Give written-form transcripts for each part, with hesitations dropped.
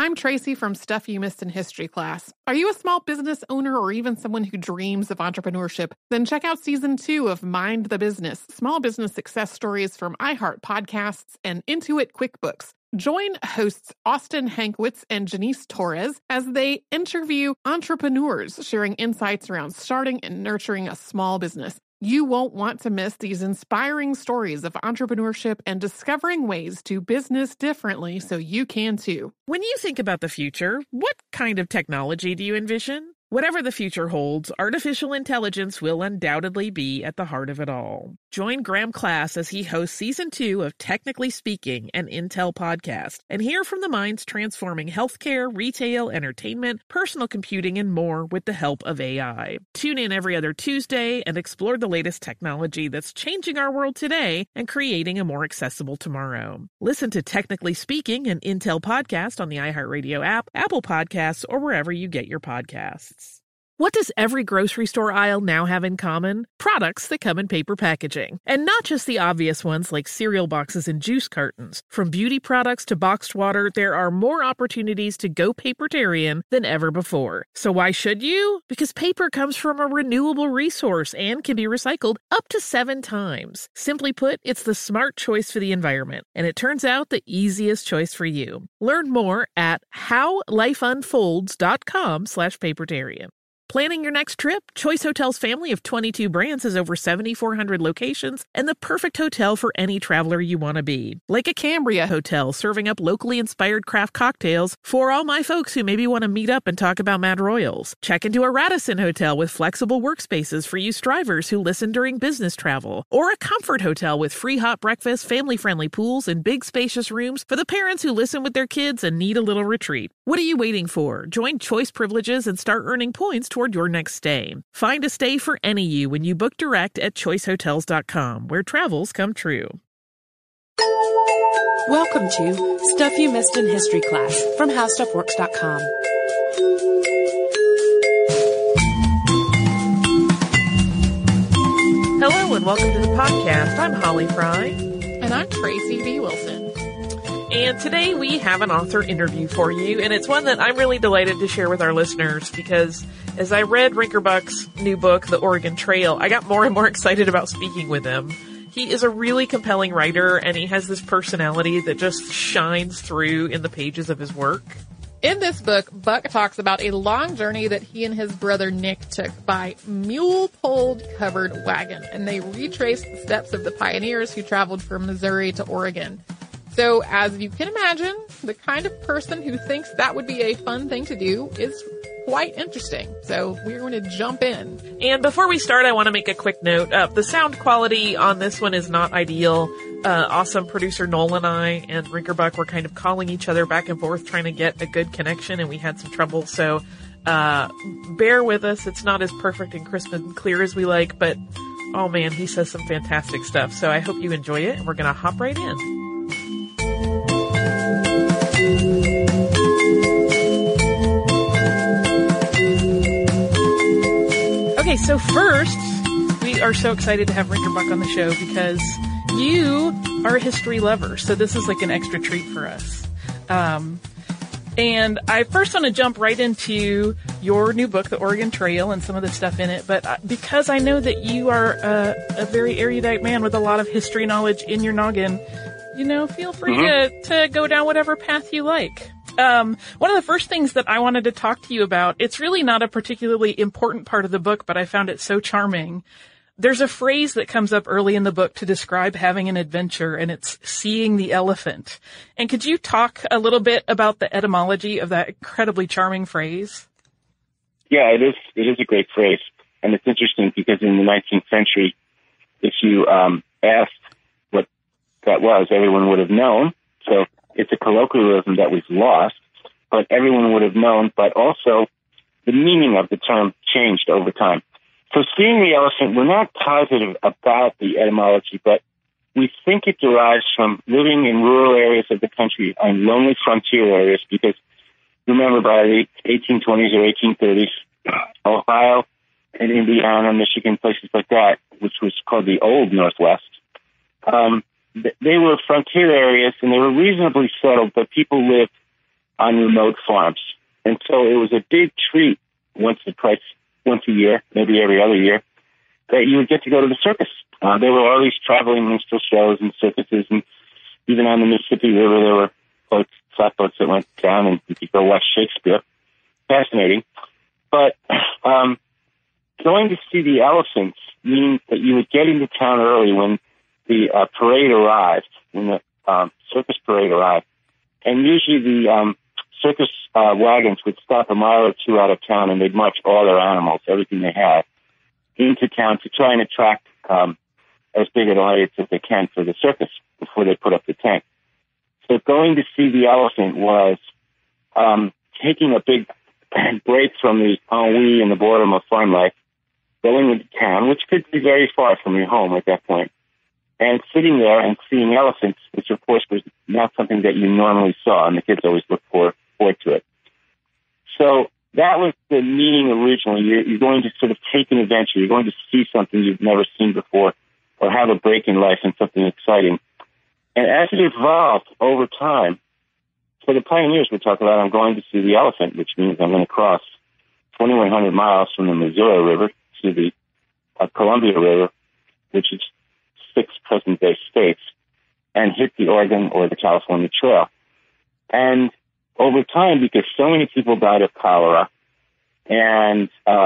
I'm Tracy from Stuff You Missed in History class. Are you a small business owner or even someone who dreams of entrepreneurship? Then check out Season 2 of Mind the Business, Small Business Success Stories from iHeart Podcasts and Intuit QuickBooks. Join hosts Austin Hankwitz and Janice Torres as they interview entrepreneurs sharing insights around starting and nurturing a small business. You won't want to miss these inspiring stories of entrepreneurship and discovering ways to business differently so you can too. When you think about the future, what kind of technology do you envision? Whatever the future holds, artificial intelligence will undoubtedly be at the heart of it all. Join Graham Class as he hosts Season 2 of Technically Speaking, an Intel podcast, and hear from the minds transforming healthcare, retail, entertainment, personal computing, and more with the help of AI. Tune in every other Tuesday and explore the latest technology that's changing our world today and creating a more accessible tomorrow. Listen to Technically Speaking, an Intel podcast on the iHeartRadio app, Apple Podcasts, or wherever you get your podcasts. What does every grocery store aisle now have in common? Products that come in paper packaging. And not just the obvious ones like cereal boxes and juice cartons. From beauty products to boxed water, there are more opportunities to go papertarian than ever before. So why should you? Because paper comes from a renewable resource and can be recycled up to 7 times. Simply put, it's the smart choice for the environment. And it turns out the easiest choice for you. Learn more at howlifeunfolds.com/papertarian. Planning your next trip? Choice Hotels' family of 22 brands has over 7,400 locations and the perfect hotel for any traveler you want to be. Like a Cambria Hotel, serving up locally inspired craft cocktails for all my folks who maybe want to meet up and talk about Mad Royals. Check into a Radisson Hotel with flexible workspaces for you strivers who listen during business travel. Or a Comfort Hotel with free hot breakfast, family-friendly pools, and big spacious rooms for the parents who listen with their kids and need a little retreat. What are you waiting for? Join Choice Privileges and start earning points toward your next stay. Find a stay for any you when you book direct at choicehotels.com, where travels come true. Welcome to Stuff You Missed in History class from HowStuffWorks.com. Hello and welcome to the podcast. I'm Holly Fry. And I'm Tracy V. Wilson. And today we have an author interview for you, and it's one that I'm really delighted to share with our listeners because as I read Rinkerbuck's new book, The Oregon Trail, I got more and more excited about speaking with him. He is a really compelling writer, and he has this personality that just shines through in the pages of his work. In this book, Buck talks about a long journey that he and his brother Nick took by mule-pulled covered wagon, and they retraced the steps of the pioneers who traveled from Missouri to Oregon. So, as you can imagine, the kind of person who thinks that would be a fun thing to do is quite interesting. So, we're going to jump in. And before we start, I want to make a quick note. The sound quality on this one is not ideal. Awesome producer Noel and I and Rinkerbuck were kind of calling each other back and forth trying to get a good connection, and we had some trouble. So, bear with us. It's not as perfect and crisp and clear as we like, but oh man, he says some fantastic stuff. So I hope you enjoy it, and we're going to hop right in. Okay, so first, we are so excited to have Rinkerbuck on the show because you are a history lover, so this is like an extra treat for us. And I first want to jump right into your new book, The Oregon Trail, and some of the stuff in it, but because I know that you are a very erudite man with a lot of history knowledge in your noggin, you know, feel free to go down whatever path you like. One of the first things that I wanted to talk to you about, it's really not a particularly important part of the book, but I found it so charming. There's a phrase that comes up early in the book to describe having an adventure, and it's seeing the elephant. And could you talk a little bit about the etymology of that incredibly charming phrase? Yeah, it is a great phrase. And it's interesting because in the 19th century, if you asked what that was, everyone would have known. So it's a colloquialism that was lost, but everyone would have known. But also, the meaning of the term changed over time. So seeing the elephant, we're not positive about the etymology, but we think it derives from living in rural areas of the country and lonely frontier areas because, remember, by the 1820s or 1830s, Ohio and Indiana, Michigan, places like that, which was called the Old Northwest, they were frontier areas and they were reasonably settled, but people lived on remote farms. And so it was a big treat once a year, maybe every other year, that you would get to go to the circus. There were all these traveling minstrel shows and circuses, and even on the Mississippi River there were flatboats that went down, and you could go watch Shakespeare. Fascinating. But going to see the elephants means that you would get into town early when the parade arrived, when the circus parade arrived. And usually the circus wagons would stop a mile or two out of town, and they'd march all their animals, everything they had, into town to try and attract as big an audience as they can for the circus before they put up the tent. So going to see the elephant was taking a big break from the ennui and the boredom of farm life, going into town, which could be very far from your home at that point, and sitting there and seeing elephants, which of course was not something that you normally saw, and the kids always looked forward to it. So that was the meaning originally. You're going to sort of take an adventure. You're going to see something you've never seen before, or have a break in life and something exciting. And as it evolved over time, for the pioneers we talk about, I'm going to see the elephant, which means I'm going to cross 2,100 miles from the Missouri River to the Columbia River, which is 6 present-day states, and hit the Oregon or the California Trail. And over time, because so many people died of cholera, and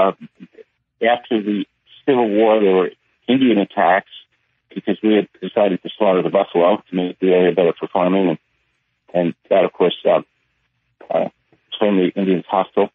after the Civil War, there were Indian attacks because we had decided to slaughter the buffalo to make the area better for farming, and that, of course, turned the Indians hostile.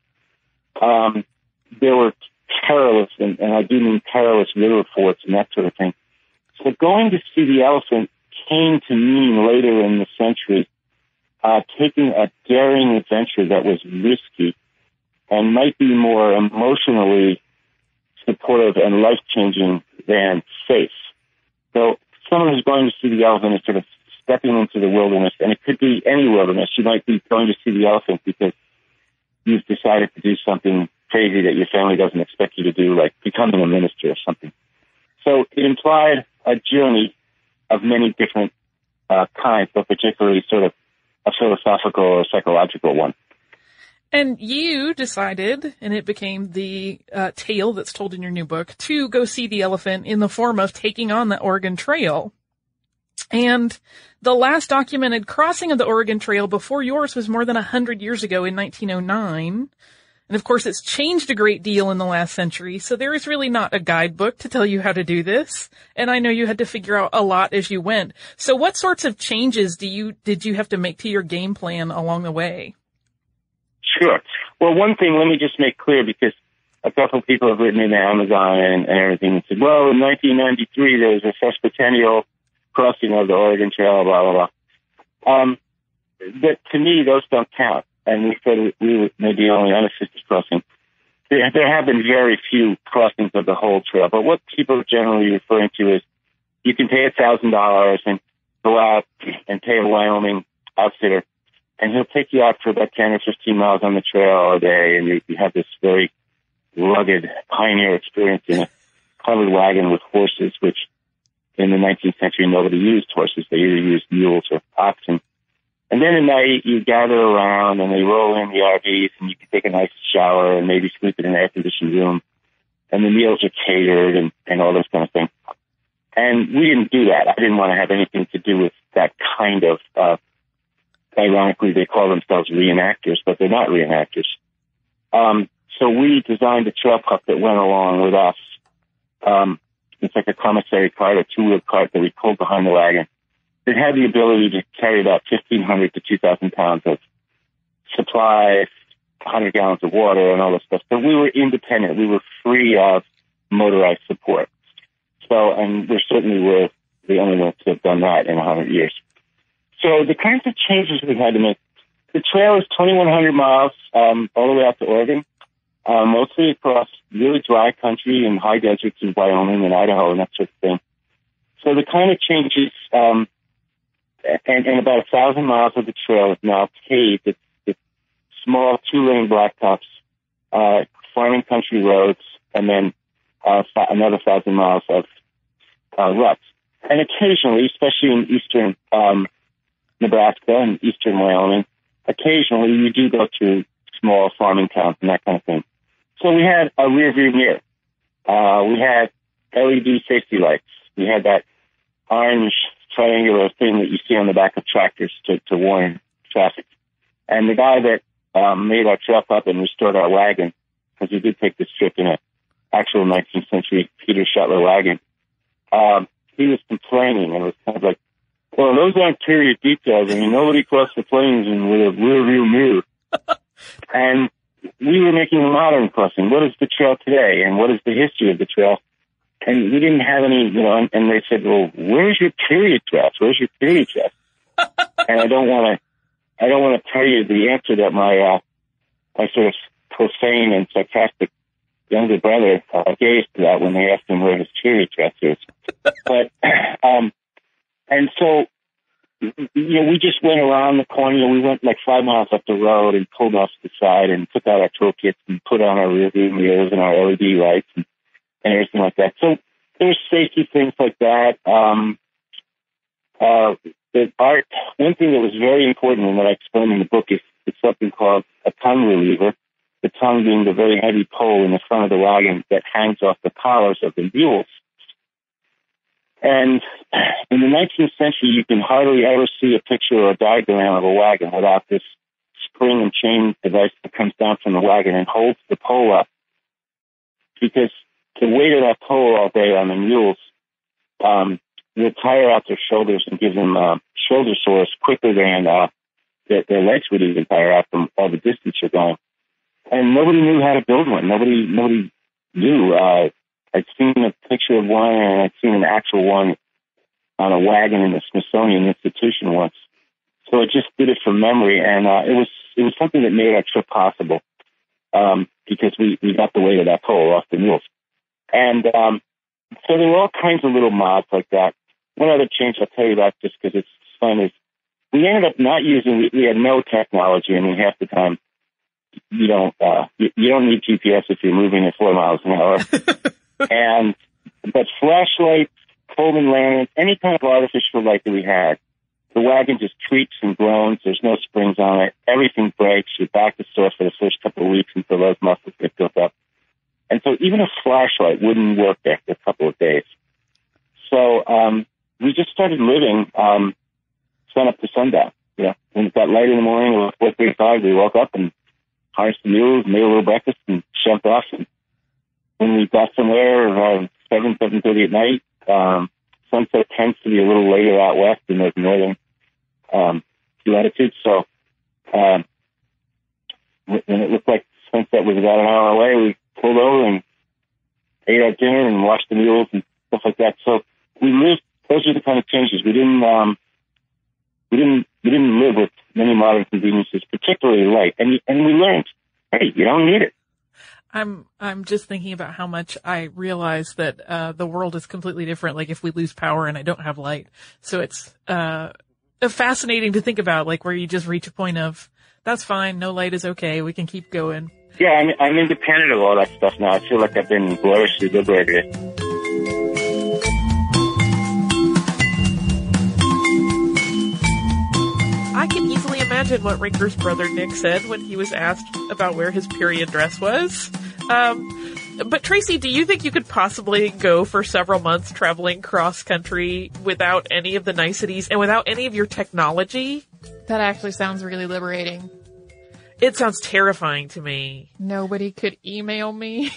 There were perilous, and I do mean perilous, river forts and that sort of thing. So going to see the elephant came to mean later in the century taking a daring adventure that was risky and might be more emotionally supportive and life-changing than safe. So someone who's going to see the elephant is sort of stepping into the wilderness, and it could be any wilderness. You might be going to see the elephant because you've decided to do something crazy that your family doesn't expect you to do, like becoming a minister or something. So it implied a journey of many different kinds, but particularly sort of a philosophical or psychological one. And you decided, and it became the tale that's told in your new book, to go see the elephant in the form of taking on the Oregon Trail. And the last documented crossing of the Oregon Trail before yours was more than 100 years ago in 1909. And of course, it's changed a great deal in the last century, so there is really not a guidebook to tell you how to do this. And I know you had to figure out a lot as you went. So what sorts of changes did you have to make to your game plan along the way? Sure. Well, one thing, let me just make clear, because a couple of people have written in Amazon and everything and said, well, in 1993, there was a sesquicentennial crossing of the Oregon Trail, blah, blah, blah. But to me, those don't count. And we said we made the only unassisted crossing. There have been very few crossings of the whole trail, but what people are generally referring to is you can pay $1,000 and go out and pay a Wyoming outfitter, and he'll take you out for about 10 or 15 miles on the trail all day, and you have this very rugged pioneer experience in a covered wagon with horses, which in the 19th century nobody used horses. They either used mules or oxen. And then at night, you gather around, and they roll in the RVs, and you can take a nice shower and maybe sleep in an air-conditioned room. And the meals are catered and all this kind of thing. And we didn't do that. I didn't want to have anything to do with that kind of, ironically, they call themselves reenactors, but they're not reenactors. So we designed a trail pup that went along with us. It's like a commissary cart, a two-wheel cart that we pulled behind the wagon. It had the ability to carry about 1,500 to 2,000 pounds of supplies, 100 gallons of water, and all this stuff. So we were independent. We were free of motorized support. So, and we certainly were the only ones to have done that in 100 years. So the kinds of changes we had to make. The trail is 2,100 miles all the way out to Oregon, mostly across really dry country and high deserts in Wyoming and Idaho and that sort of thing. So the kind of changes, and about 1,000 miles of the trail is now paved. It's small 2-lane blacktops, farming country roads, and then another 1,000 miles of ruts. And occasionally, especially in eastern Nebraska and eastern Wyoming, occasionally you do go to small farming towns and that kind of thing. So we had a rear view mirror. We had LED safety lights. We had that orange triangular thing that you see on the back of tractors to warn traffic. And the guy that made our trail pup and restored our wagon, because we did take this trip in an actual 19th century Peter Shetler wagon, he was complaining and was kind of like, well, those aren't period details. I mean, nobody crossed the plains with a rear view mirror. And we were making a modern crossing. What is the trail today? And what is the history of the trail? And we didn't have any, and they said, well, where's your period dress? Where's your period dress? And I don't want to tell you the answer that my sort of profane and sarcastic younger brother gave to that when they asked him where his period dress is. But, and so, we just went around the corner. We went like 5 miles up the road and pulled off to the side and took out our toolkits and put on our rear view mirrors and our LED lights and everything like that. So there's safety things like that. The art, one thing that was very important and that I explained in the book is something called a tongue reliever. The tongue being the very heavy pole in the front of the wagon that hangs off the collars of the mules. And in the 19th century, you can hardly ever see a picture or a diagram of a wagon without this spring and chain device that comes down from the wagon and holds the pole up. Because the weight of that pole all day on the mules will tire out their shoulders and give them shoulder sores quicker than their legs would even tire out from all the distance you're going. And nobody knew how to build one. Nobody knew. I'd seen a picture of one, and I'd seen an actual one on a wagon in the Smithsonian Institution once. So I just did it from memory, and it was something that made our trip possible because we got the weight of that pole off the mules. And so there were all kinds of little mods like that. One other change I'll tell you about just because it's fun is we ended up not using, we had no technology. I mean, half the time you don't need GPS if you're moving at 4 miles an hour. But flashlights, Coleman lanterns, any kind of artificial light that we had, the wagon just creaks and groans. There's no springs on it. Everything breaks. You're back to store for the first couple of weeks until those muscles get built up. And so even a flashlight wouldn't work after a couple of days. So we just started living sun up to sundown. When it got light in the morning, it was 4:35. We woke up and harnessed the mules, made a little breakfast, and jumped off. And when we got somewhere around 7:30 at night, sunset tends to be a little later out west in those northern latitudes. So when it looked like sunset was about an hour away, we pulled over and ate our dinner and washed the mules and stuff like that. So we lived. Those are the kind of changes. We didn't live with many modern conveniences, particularly light. And we learned, hey, you don't need it. I'm just thinking about how much I realize that the world is completely different. Like if we lose power and I don't have light, so it's fascinating to think about. Like where you just reach a point of that's fine, no light is okay, we can keep going. Yeah, I'm independent of all that stuff now. I feel like I've been gloriously liberated. I can easily imagine what Rinker's brother Nick said when he was asked about where his period dress was. But Tracy, do you think you could possibly go for several months traveling cross country without any of the niceties and without any of your technology? That actually sounds really liberating. It sounds terrifying to me. Nobody could email me.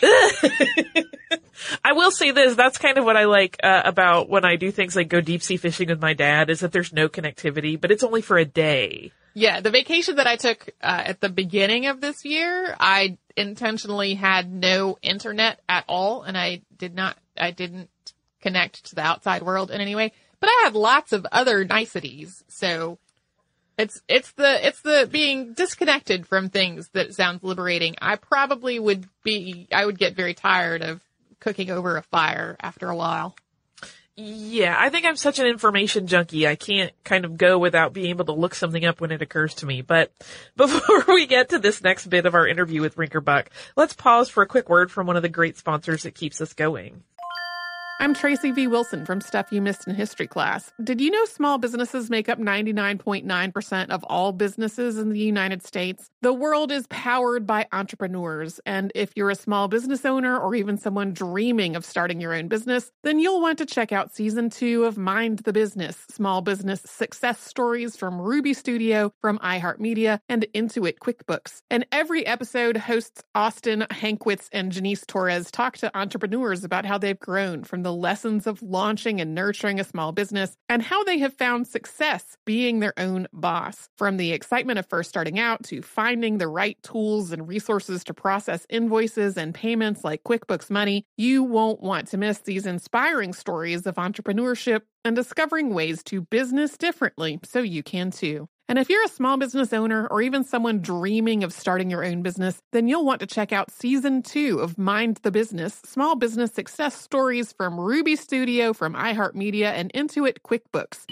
I will say this, that's kind of what I like about when I do things like go deep sea fishing with my dad, is that there's no connectivity, but it's only for a day. Yeah, the vacation that I took at the beginning of this year, I intentionally had no internet at all, and I didn't connect to the outside world in any way, but I had lots of other niceties. So it's the being disconnected from things that sounds liberating. I would get very tired of cooking over a fire after a while. Yeah, I think I'm such an information junkie. I can't kind of go without being able to look something up when it occurs to me. But before we get to this next bit of our interview with Rinker Buck, let's pause for a quick word from one of the great sponsors that keeps us going. I'm Tracy V. Wilson from Stuff You Missed in History Class. Did you know small businesses make up 99.9% of all businesses in the United States? The world is powered by entrepreneurs, and if you're a small business owner or even someone dreaming of starting your own business, then you'll want to check out Season 2 of Mind the Business, small business success stories from Ruby Studio, from iHeartMedia, and Intuit QuickBooks. And every episode, hosts Austin Hankwitz and Janice Torres talk to entrepreneurs about how they've grown from the lessons of launching and nurturing a small business and how they have found success being their own boss. From the excitement of first starting out to finding the right tools and resources to process invoices and payments like QuickBooks Money, you won't want to miss these inspiring stories of entrepreneurship and discovering ways to business differently so you can too. And if you're a small business owner or even someone dreaming of starting your own business, then you'll want to check out Season 2 of Mind the Business, small business success stories from Ruby Studio, from iHeartMedia, and Intuit QuickBooks.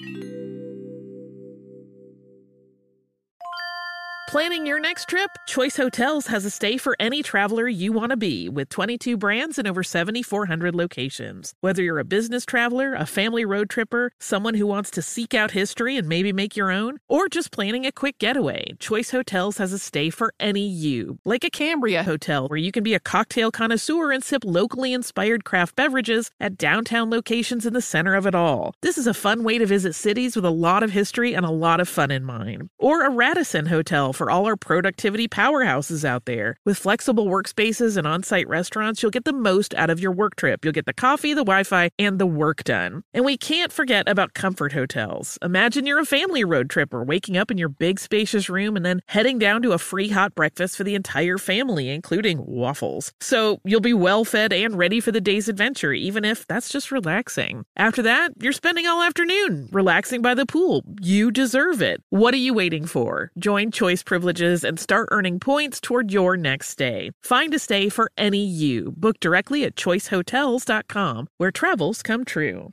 Planning your next trip? Choice Hotels has a stay for any traveler you want to be, with 22 brands and over 7,400 locations. Whether you're a business traveler, a family road tripper, someone who wants to seek out history and maybe make your own, or just planning a quick getaway, Choice Hotels has a stay for any you. Like a Cambria Hotel, where you can be a cocktail connoisseur and sip locally inspired craft beverages at downtown locations in the center of it all. This is a fun way to visit cities with a lot of history and a lot of fun in mind. Or a Radisson Hotel for all our productivity powerhouses out there. With flexible workspaces and on-site restaurants, you'll get the most out of your work trip. You'll get the coffee, the Wi-Fi, and the work done. And we can't forget about Comfort Hotels. Imagine you're a family road tripper, waking up in your big spacious room and then heading down to a free hot breakfast for the entire family, including waffles. So you'll be well fed and ready for the day's adventure, even if that's just relaxing. After that, you're spending all afternoon relaxing by the pool. You deserve it. What are you waiting for? Join Choice Privileges and start earning points toward your next stay. Find a stay for any you. Book directly at choicehotels.com, where travels come true.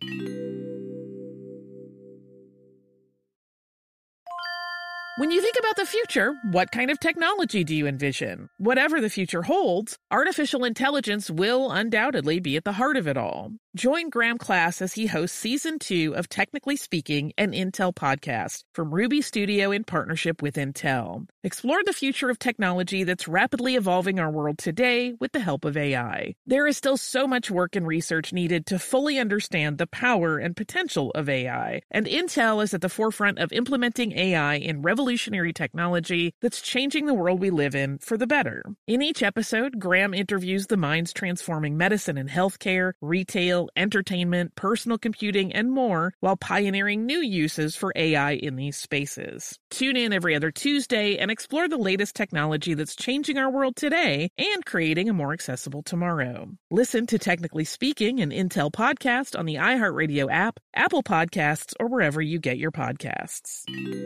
When you think about the future, what kind of technology do you envision? Whatever the future holds, artificial intelligence will undoubtedly be at the heart of it all. Join Graham Class as he hosts Season 2 of Technically Speaking, an Intel podcast from Ruby Studio in partnership with Intel. Explore the future of technology that's rapidly evolving our world today with the help of AI. There is still so much work and research needed to fully understand the power and potential of AI, and Intel is at the forefront of implementing AI in revolutionary technology that's changing the world we live in for the better. In each episode, Graham interviews the minds transforming medicine and healthcare, retail, entertainment, personal computing, and more, while pioneering new uses for AI in these spaces. Tune in every other Tuesday and explore the latest technology that's changing our world today and creating a more accessible tomorrow. Listen to Technically Speaking, an Intel podcast on the iHeartRadio app, Apple Podcasts, or wherever you get your podcasts.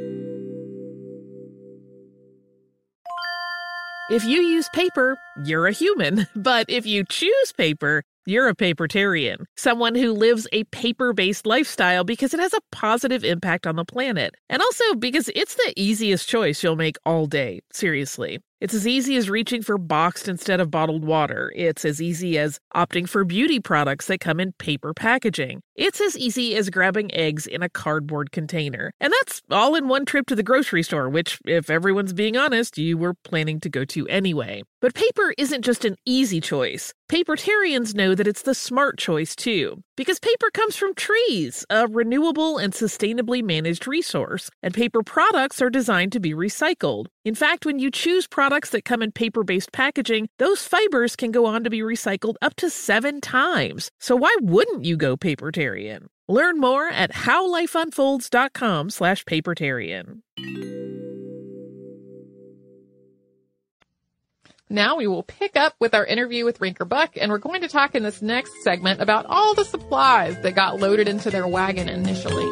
If you use paper, you're a human. But if you choose paper, you're a papertarian, someone who lives a paper-based lifestyle because it has a positive impact on the planet. And also because it's the easiest choice you'll make all day. Seriously. It's as easy as reaching for boxed instead of bottled water. It's as easy as opting for beauty products that come in paper packaging. It's as easy as grabbing eggs in a cardboard container. And that's all in one trip to the grocery store, which, if everyone's being honest, you were planning to go to anyway. But paper isn't just an easy choice. Papertarians know that it's the smart choice, too. Because paper comes from trees, a renewable and sustainably managed resource. And paper products are designed to be recycled. In fact, when you choose products that come in paper-based packaging, those fibers can go on to be recycled up to 7 times. So why wouldn't you go papertarian? Learn more at howlifeunfolds.com/papertarian. Now we will pick up with our interview with Rinker Buck, and we're going to talk in this next segment about all the supplies that got loaded into their wagon initially.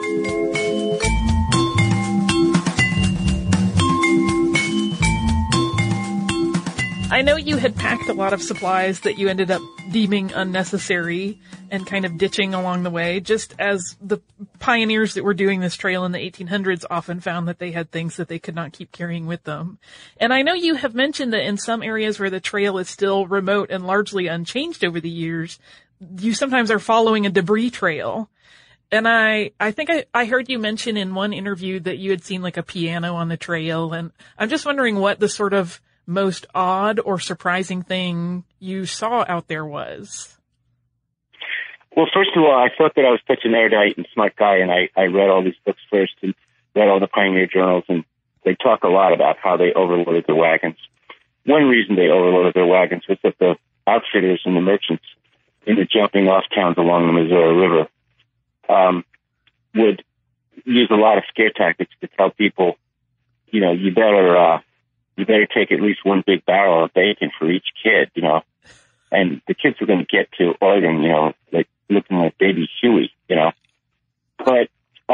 I know you had packed a lot of supplies that you ended up deeming unnecessary and kind of ditching along the way, just as the pioneers that were doing this trail in the 1800s often found that they had things that they could not keep carrying with them. And I know you have mentioned that in some areas where the trail is still remote and largely unchanged over the years, you sometimes are following a debris trail. And I think I heard you mention in one interview that you had seen like a piano on the trail. And I'm just wondering what the sort of most odd or surprising thing you saw out there was. Well, first of all, I thought that I was such an erudite and smart guy, and I read all these books first and read all the pioneer journals, and they talk a lot about how they overloaded their wagons. One reason they overloaded their wagons was that the outfitters and the merchants in the jumping off towns along the Missouri River would use a lot of scare tactics to tell people, you better take at least one big barrel of bacon for each kid, and the kids were going to get to Oregon, like looking like baby Huey, But,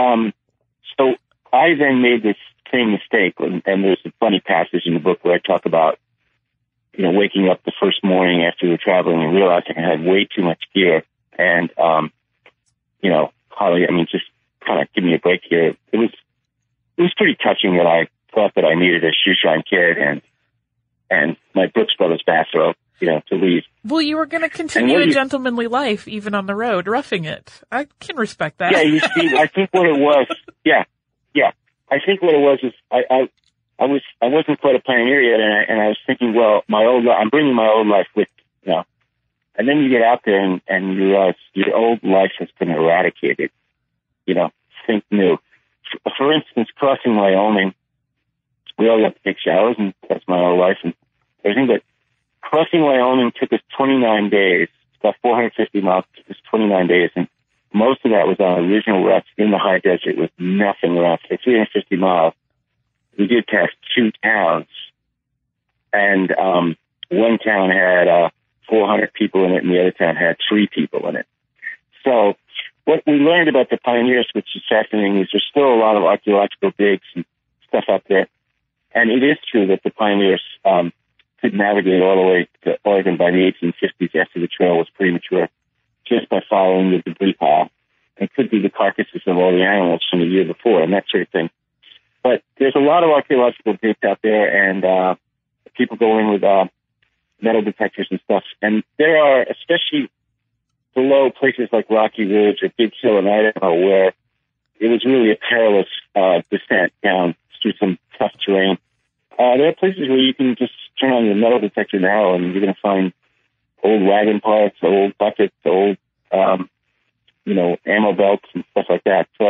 so I then made this same mistake, and there's a funny passage in the book where I talk about, waking up the first morning after we were traveling and realizing I had way too much gear. And, Holly, just kind of give me a break here. It was pretty touching that I thought that I needed a shoe shine kit and my Brooks Brothers bathrobe, to leave. Well, you were going to continue a gentlemanly life even on the road, roughing it. I can respect that. Yeah, you see, I think what it was, yeah. I think what it was is I wasn't quite a pioneer yet, and I was thinking, well, I'm bringing my old life with me, And then you get out there and you realize your old life has been eradicated. Think new. For instance, crossing Wyoming, we all have to take showers, and that's my old life and everything. But crossing Wyoming took us 29 days. It's about 450 miles. It took us 29 days, and most of that was on original ruts in the high desert with nothing around. So 350 miles. We did pass 2 towns, and one town had 400 people in it, and the other town had 3 people in it. So what we learned about the pioneers, which is fascinating, is there's still a lot of archaeological digs and stuff out there. And it is true that the pioneers could navigate all the way to Oregon by the 1850s after the trail was pretty mature, just by following the debris pile. It could be the carcasses of all the animals from the year before and that sort of thing. But there's a lot of archaeological digs out there, and people go in with metal detectors and stuff. And there are, especially below places like Rocky Ridge or Big Hill in Idaho, where it was really a perilous descent down through some tough terrain. There are places where you can just turn on your metal detector now, and you're going to find old wagon parts, old buckets, old, ammo belts and stuff like that. So,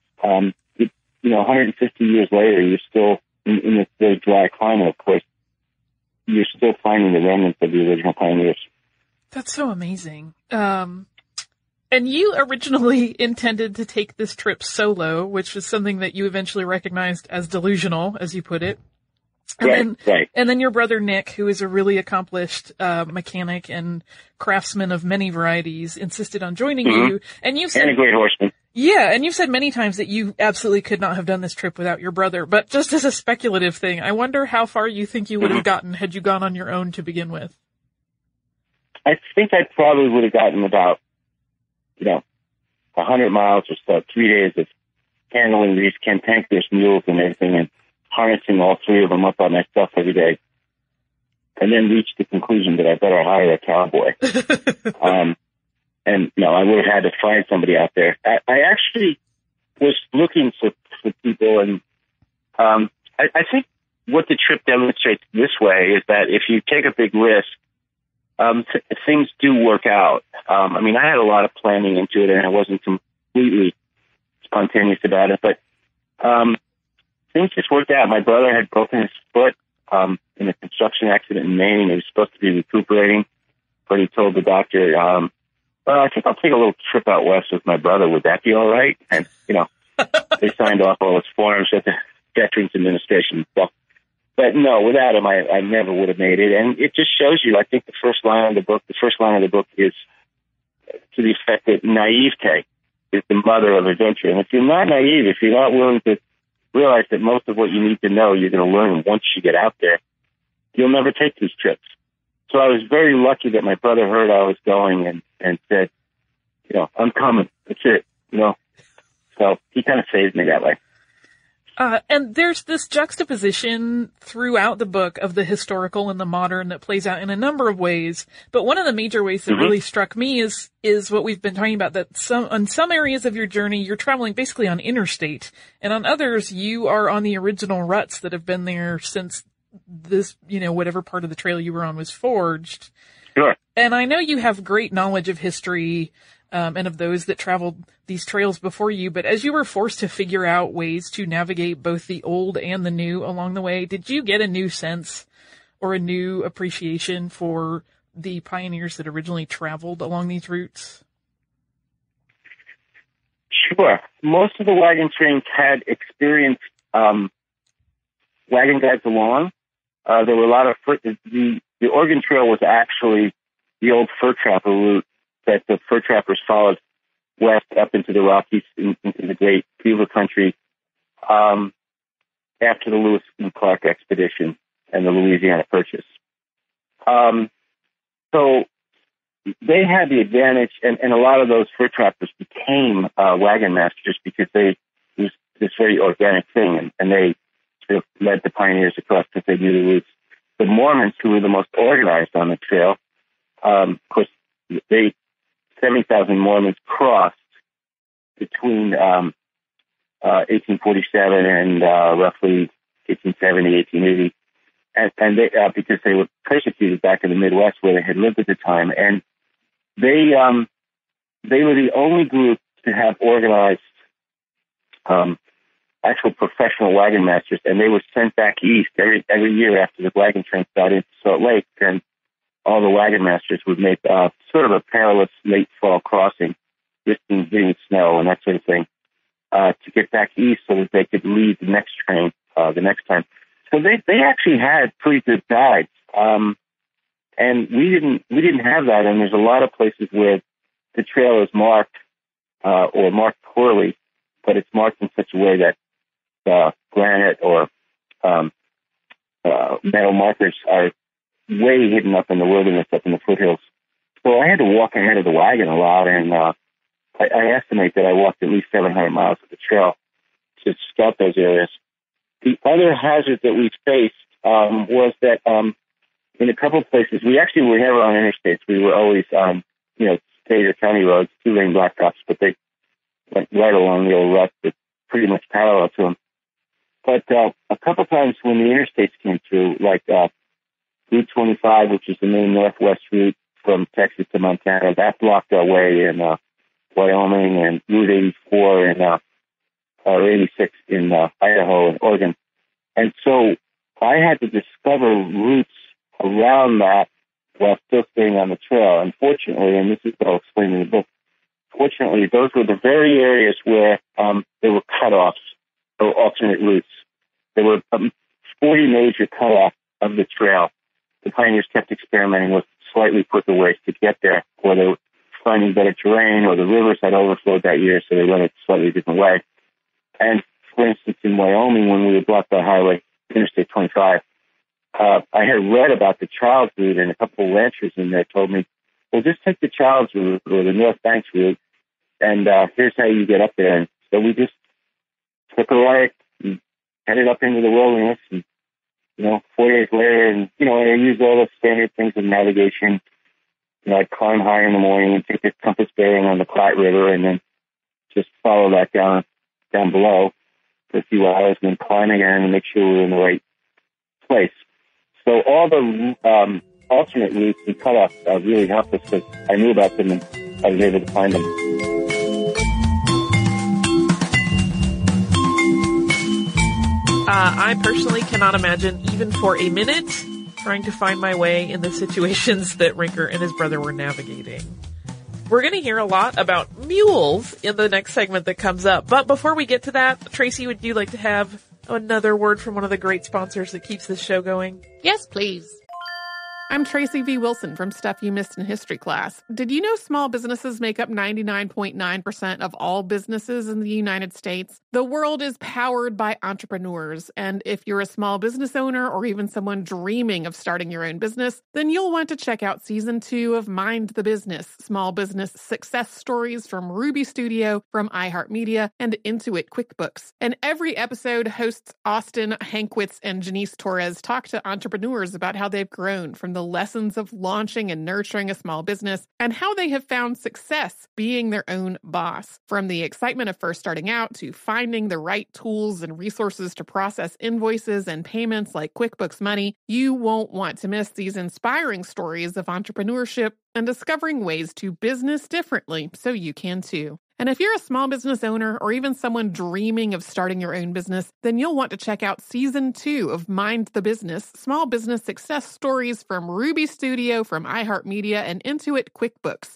150 years later, you're still in this very dry climate, of course, you're still finding the remnants of the original pioneers. That's so amazing. And you originally intended to take this trip solo, which was something that you eventually recognized as delusional, as you put it. And then your brother Nick, who is a really accomplished mechanic and craftsman of many varieties, insisted on joining you. And you said, and a great horseman. Yeah, and you've said many times that you absolutely could not have done this trip without your brother. But just as a speculative thing, I wonder how far you think you would have gotten had you gone on your own to begin with. I think I probably would have gotten about, 100 miles or so, 3 days of handling these cantankerous mules and everything, and harnessing all 3 of them up on my stuff every day, and then reached the conclusion that I better hire a cowboy. I would have had to find somebody out there. I actually was looking for people, and I think what the trip demonstrates this way is that if you take a big risk, things do work out. I had a lot of planning into it, and I wasn't completely spontaneous about it, but things just worked out. My brother had broken his foot in a construction accident in Maine. He was supposed to be recuperating, but he told the doctor, I think I'll take a little trip out west with my brother. Would that be all right? And, they signed off all his forms at the Veterans Administration and stuff. But no, without him, I never would have made it. And it just shows you, I think the first line of the book is to the effect that naivete is the mother of adventure. And if you're not naive, if you're not willing to realize that most of what you need to know, you're going to learn once you get out there, you'll never take these trips. So I was very lucky that my brother heard I was going and said, I'm coming. That's it, So he kind of saved me that way. And there's this juxtaposition throughout the book of the historical and the modern that plays out in a number of ways. But one of the major ways that really struck me is what we've been talking about, that on some areas of your journey, you're traveling basically on interstate. And on others, you are on the original ruts that have been there since this, whatever part of the trail you were on was forged. Sure. And I know you have great knowledge of history, and of those that traveled these trails before you, but as you were forced to figure out ways to navigate both the old and the new along the way, did you get a new sense or a new appreciation for the pioneers that originally traveled along these routes? Sure. Most of the wagon trains had experienced wagon guides along. There were a lot of the Oregon Trail was actually the old fur trapper route that the fur trappers followed west up into the Rockies, into the great beaver country, after the Lewis and Clark expedition and the Louisiana Purchase. So they had the advantage, and a lot of those fur trappers became wagon masters because it was this very organic thing, and they sort of led the pioneers across because they knew the routes. The Mormons, who were the most organized on the trail, of course, 70,000 Mormons crossed between 1847 and roughly 1870, 1880, and they, because they were persecuted back in the Midwest where they had lived at the time, and they were the only group to have organized actual professional wagon masters, and they were sent back east every year after the wagon trains got into Salt Lake, and all the wagon masters would make sort of a perilous late fall crossing, risking hitting snow and that sort of thing, to get back east so that they could lead the next train the next time. So they actually had pretty good guides, and we didn't have that. And there's a lot of places where the trail is marked or marked poorly, but it's marked in such a way that granite or metal markers are way hidden up in the wilderness, up in the foothills. So I had to walk ahead of the wagon a lot, and I estimate that I walked at least 700 miles of the trail to scout those areas. The other hazard that we faced was that in a couple of places, we actually were never on interstates. We were always on, state or county roads, 2-lane blacktops, but they went right along the old ruts that pretty much parallel to them. But a couple times when the interstates came through, like Route 25, which is the main northwest route from Texas to Montana, that blocked our way in Wyoming, and Route 84 or 86 in Idaho and Oregon. And so I had to discover routes around that while still staying on the trail. Unfortunately, and this is what I'll explain in the book, fortunately, those were the very areas where there were cutoffs or alternate routes. There were 40 major cutoffs of the trail. The pioneers kept experimenting with slightly quicker ways to get there, or they were finding better terrain, or the rivers had overflowed that year, so they went a slightly different way. And for instance, in Wyoming, when we were blocked by highway, Interstate 25, I had read about the Childs route, and a couple of ranchers in there told me, well, just take the Childs route or the North Banks route, and here's how you get up there. And so we just took a right and headed up into the wilderness, and 4 days later, and, I used all the standard things of navigation. I'd climb high in the morning and take the compass bearing on the Platte River, and then just follow that down below for a few hours, and then climb again and make sure we were in the right place. So all the alternate routes and cutoffs really helped us because I knew about them and I was able to find them. I personally cannot imagine, even for a minute, trying to find my way in the situations that Rinker and his brother were navigating. We're going to hear a lot about mules in the next segment that comes up. But before we get to that, Tracy, would you like to have another word from one of the great sponsors that keeps this show going? Yes, please. I'm Tracy V. Wilson from Stuff You Missed in History Class. Did you know small businesses make up 99.9% of all businesses in the United States? The world is powered by entrepreneurs, and if you're a small business owner or even someone dreaming of starting your own business, then you'll want to check out Season 2 of Mind the Business, Small Business Success Stories from Ruby Studio, from iHeartMedia, and Intuit QuickBooks. And every episode, hosts Austin Hankwitz and Janice Torres talk to entrepreneurs about how they've grown from the lessons of launching and nurturing a small business and how they have found success being their own boss. From the excitement of first starting out to finding the right tools and resources to process invoices and payments like QuickBooks Money, you won't want to miss these inspiring stories of entrepreneurship and discovering ways to business differently so you can too. And if you're a small business owner or even someone dreaming of starting your own business, then you'll want to check out Season 2 of Mind the Business, Small Business Success Stories from Ruby Studio, from iHeartMedia, and Intuit QuickBooks.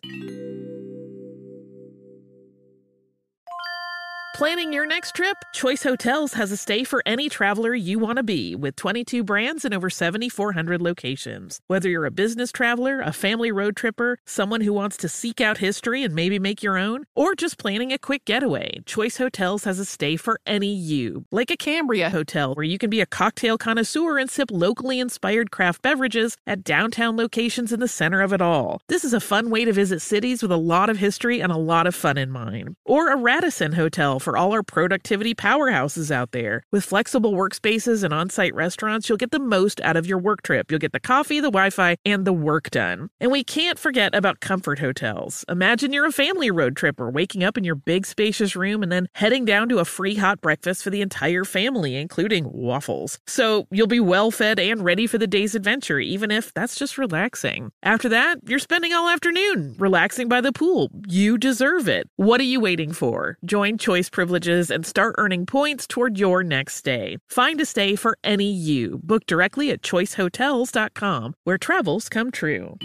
Planning your next trip? Choice Hotels has a stay for any traveler you want to be, with 22 brands and over 7,400 locations. Whether you're a business traveler, a family road tripper, someone who wants to seek out history and maybe make your own, or just planning a quick getaway, Choice Hotels has a stay for any you. Like a Cambria Hotel, where you can be a cocktail connoisseur and sip locally inspired craft beverages at downtown locations in the center of it all. This is a fun way to visit cities with a lot of history and a lot of fun in mind. Or a Radisson Hotel for all our productivity powerhouses out there. With flexible workspaces and on-site restaurants, you'll get the most out of your work trip. You'll get the coffee, the Wi-Fi, and the work done. And we can't forget about Comfort Hotels. Imagine you're a family road tripper, waking up in your big spacious room and then heading down to a free hot breakfast for the entire family, including waffles. So you'll be well fed and ready for the day's adventure, even if that's just relaxing. After that, you're spending all afternoon relaxing by the pool. You deserve it. What are you waiting for? Join Choice Privileges and start earning points toward your next stay. Find a stay for any you. Book directly at choicehotels.com, where travels come true.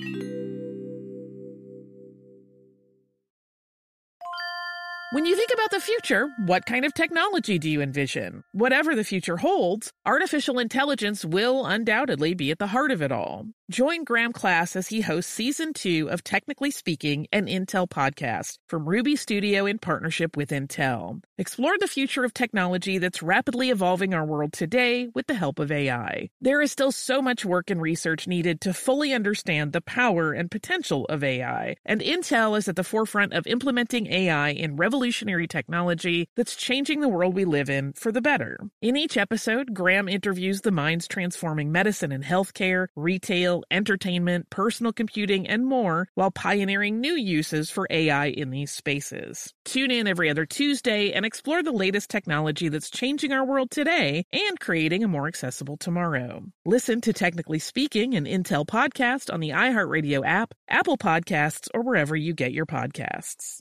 When you think about the future, what kind of technology do you envision? Whatever the future holds, artificial intelligence will undoubtedly be at the heart of it all. Join Graham Class as he hosts Season 2 of Technically Speaking, an Intel podcast from Ruby Studio in partnership with Intel. Explore the future of technology that's rapidly evolving our world today with the help of AI. There is still so much work and research needed to fully understand the power and potential of AI, and Intel is at the forefront of implementing AI in revolutionary technology that's changing the world we live in for the better. In each episode, Graham interviews the minds transforming medicine and healthcare, retail, entertainment, personal computing, and more, while pioneering new uses for AI in these spaces. Tune in every other Tuesday and explore the latest technology that's changing our world today and creating a more accessible tomorrow. Listen to Technically Speaking, an Intel podcast on the iHeartRadio app, Apple Podcasts, or wherever you get your podcasts.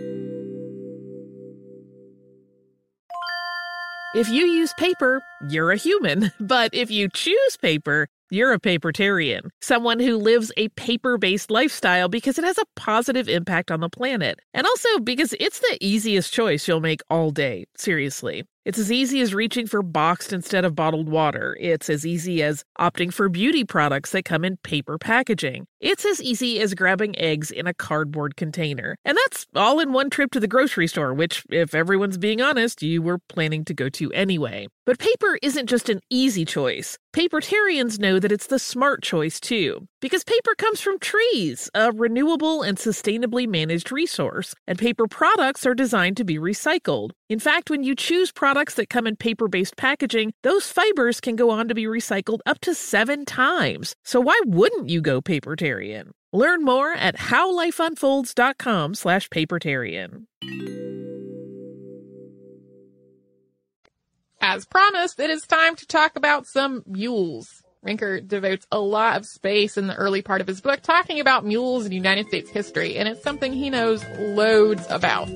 If you use paper, you're a human. But if you choose paper, you're a papertarian, someone who lives a paper-based lifestyle because it has a positive impact on the planet. And also because it's the easiest choice you'll make all day. Seriously. It's as easy as reaching for boxed instead of bottled water. It's as easy as opting for beauty products that come in paper packaging. It's as easy as grabbing eggs in a cardboard container. And that's all in one trip to the grocery store, which, if everyone's being honest, you were planning to go to anyway. But paper isn't just an easy choice. Papertarians know that it's the smart choice, too. Because paper comes from trees, a renewable and sustainably managed resource. And paper products are designed to be recycled. In fact, when you choose products that come in paper-based packaging, those fibers can go on to be recycled up to 7 times. So why wouldn't you go papertarian? Learn more at howlifeunfolds.com/papertarian. As promised, it is time to talk about some mules. Rinker devotes a lot of space in the early part of his book talking about mules in United States history, and it's something he knows loads about.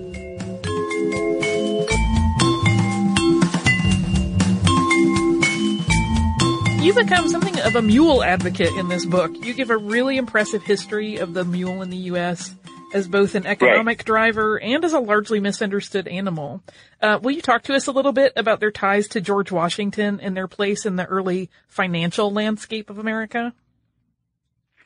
You become something of a mule advocate in this book. You give a really impressive history of the mule in the U.S. as both an economic driver and as a largely misunderstood animal. Will you talk to us a little bit about their ties to George Washington and their place in the early financial landscape of America?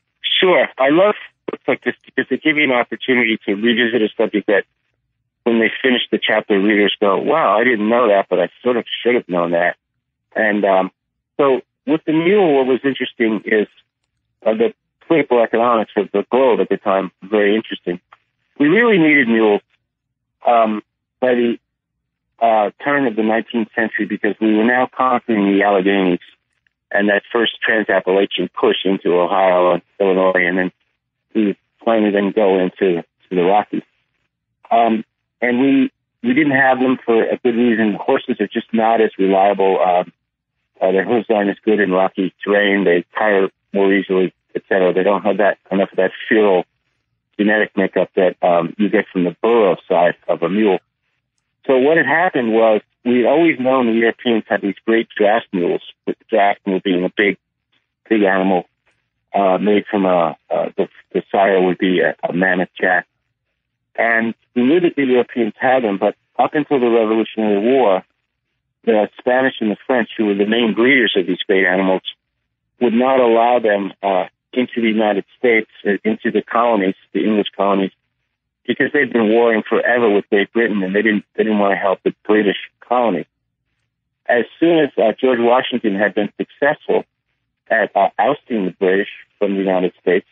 Sure. I love books like this because they give you an opportunity to revisit a subject that when they finish the chapter, readers go, wow, I didn't know that, but I sort of should have known that. And so with the mule, what was interesting is the political economics of the globe at the time, very interesting. We really needed mules by the turn of the 19th century because we were now conquering the Alleghenies and that first trans-Appalachian push into Ohio and Illinois, and then we finally then go into the Rockies. And we didn't have them for a good reason. Horses are just not as reliable. Their hooves aren't as good in rocky terrain. They tire more easily, etc. They don't have enough of that feral genetic makeup that you get from the burro side of a mule. So what had happened was we had always known the Europeans had these great draft mules, with the draft mule being a big animal made from the sire would be a mammoth jack. And we knew that the Europeans had them, but up until the Revolutionary War, the Spanish and the French, who were the main breeders of these great animals, would not allow them into the United States, into the colonies, the English colonies, because they'd been warring forever with Great Britain, and they didn't want to help the British colony. As soon as George Washington had been successful at ousting the British from the United States,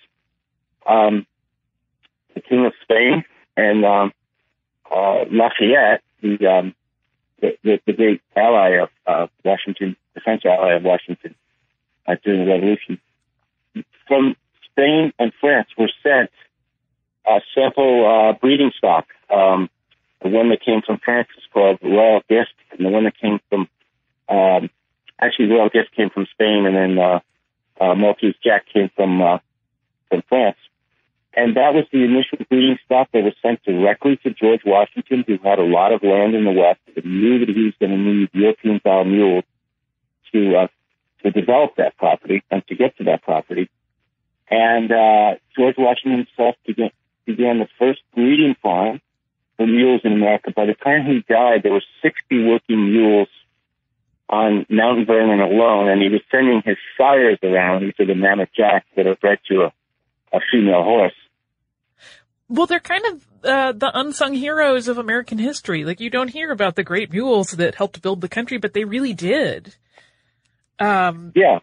the King of Spain and Lafayette, the great ally of Washington, the French ally of Washington during the Revolution, from Spain and France were sent sample breeding stock. The one that came from France is called Royal Gift, and the one that came from Royal Gift came from Spain, and then Maltese Jack came from France. And that was the initial breeding stock that was sent directly to George Washington, who had a lot of land in the West and knew that he was going to need European-style mules to develop that property and to get to that property. And George Washington himself began the first breeding farm for mules in America. By the time he died, there were 60 working mules on Mount Vernon alone, and he was sending his sires around. These are the mammoth jacks that are bred to a female horse. Well, they're kind of the unsung heroes of American history. Like, you don't hear about the great mules that helped build the country, but they really did. They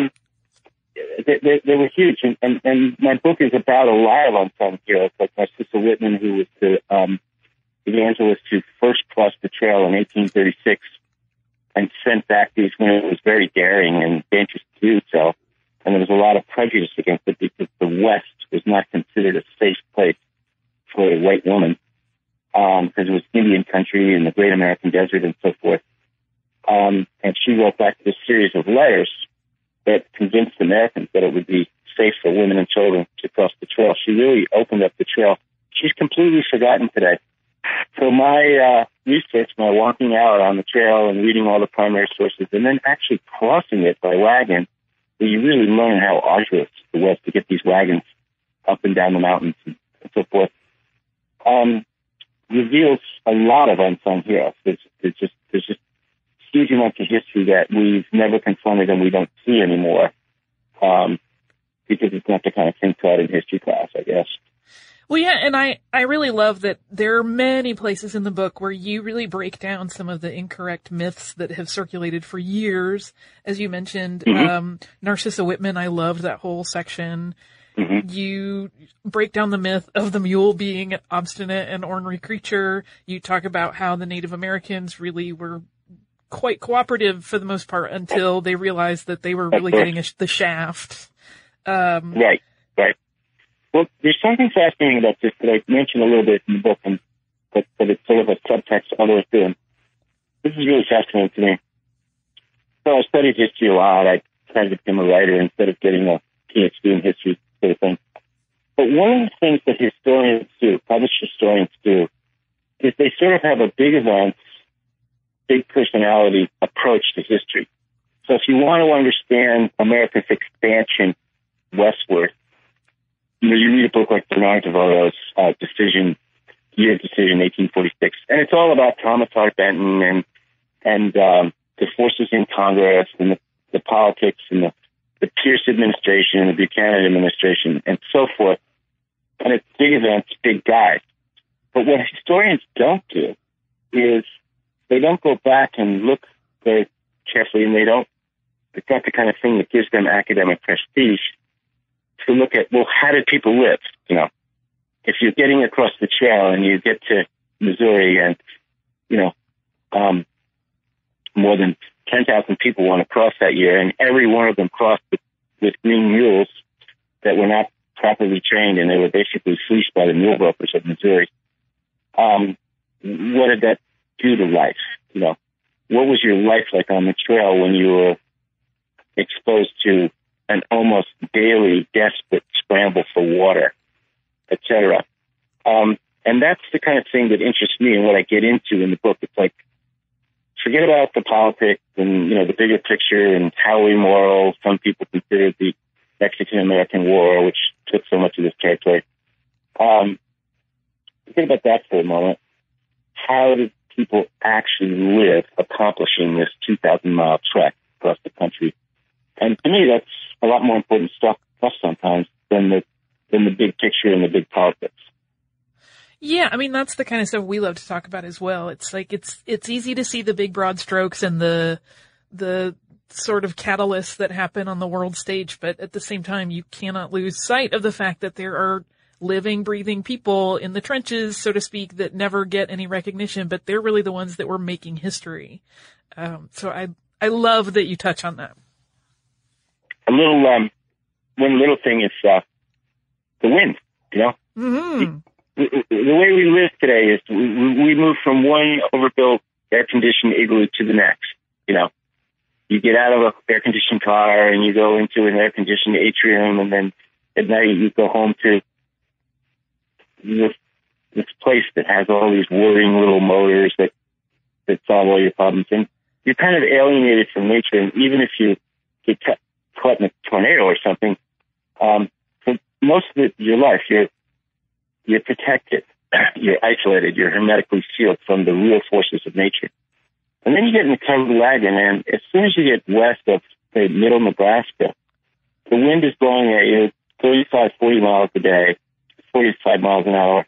were huge, and my book is about a lot of unsung heroes, like Narcissa Whitman, who was the evangelist who first crossed the trail in 1836 and sent back these when it was very daring and dangerous to do so. And there was a lot of prejudice against it because the West was not considered a safe place for a white woman, because it was Indian country and the Great American Desert and so forth. And she wrote back this series of letters that convinced Americans that it would be safe for women and children to cross the trail. She really opened up the trail. She's completely forgotten today. So my research, my walking out on the trail and reading all the primary sources and then actually crossing it by wagon, where you really learn how arduous it was to get these wagons up and down the mountains and so forth, reveals a lot of unsung heroes. There's just huge amounts of history that we've never confronted and we don't see anymore, because it's not the kind of thing taught in history class, I guess. Well, yeah, and I really love that there are many places in the book where you really break down some of the incorrect myths that have circulated for years. As you mentioned, Narcissa Whitman, I loved that whole section. Mm-hmm. You break down the myth of the mule being an obstinate and ornery creature. You talk about how the Native Americans really were quite cooperative for the most part until they realized that they were really getting the shaft. Right. Well, there's something fascinating about this that I mentioned a little bit in the book, but it's sort of a subtext all the way through. This is really fascinating to me. So I studied history a lot. I tried to become a writer instead of getting a PhD in history sort of thing. But one of the things that historians do, published historians do, is they sort of have a big events, big personality approach to history. So if you want to understand America's expansion westward, you read a book like Bernard DeVoto's Year of Decision, 1846, and it's all about Thomas Hart Benton and the forces in Congress and the politics and the the Pierce administration and the Buchanan administration and so forth. And it's big events, big guys. But what historians don't do is they don't go back and look very carefully, and it's not the kind of thing that gives them academic prestige to look at, well, how did people live? You know, if you're getting across the trail and you get to Missouri and, you know, more than 10,000 people want to cross that year, and every one of them crossed with green mules that were not properly trained, and they were basically fleeced by the mule brokers of Missouri. What did that do to life? You know, what was your life like on the trail when you were exposed to an almost daily desperate scramble for water, etc.? And that's the kind of thing that interests me and what I get into in the book. It's like, forget about the politics and, you know, the bigger picture and how immoral some people consider the Mexican-American War, which took so much of this territory. Forget about that for a moment. How did people actually live accomplishing this 2,000-mile trek across the country? And to me, that's a lot more important stuff sometimes than the big picture and the big politics. Yeah, I mean, that's the kind of stuff we love to talk about as well. It's like, it's easy to see the big broad strokes and the sort of catalysts that happen on the world stage, but at the same time, you cannot lose sight of the fact that there are living, breathing people in the trenches, so to speak, that never get any recognition, but they're really the ones that were making history. So I love that you touch on that. One little thing is, the wind, you know? Mm-hmm. The way we live today is we move from one overbuilt air-conditioned igloo to the next. You know, you get out of an air-conditioned car and you go into an air-conditioned atrium, and then at night you go home to this place that has all these whirring little motors that solve all your problems. And you're kind of alienated from nature. And even if you get caught in a tornado or something, for most of your life, you're protected, you're isolated, you're hermetically sealed from the real forces of nature. And then you get in the covered wagon, and as soon as you get west of, say, middle Nebraska, the wind is blowing at you 35, 40 miles a day, 45 miles an hour,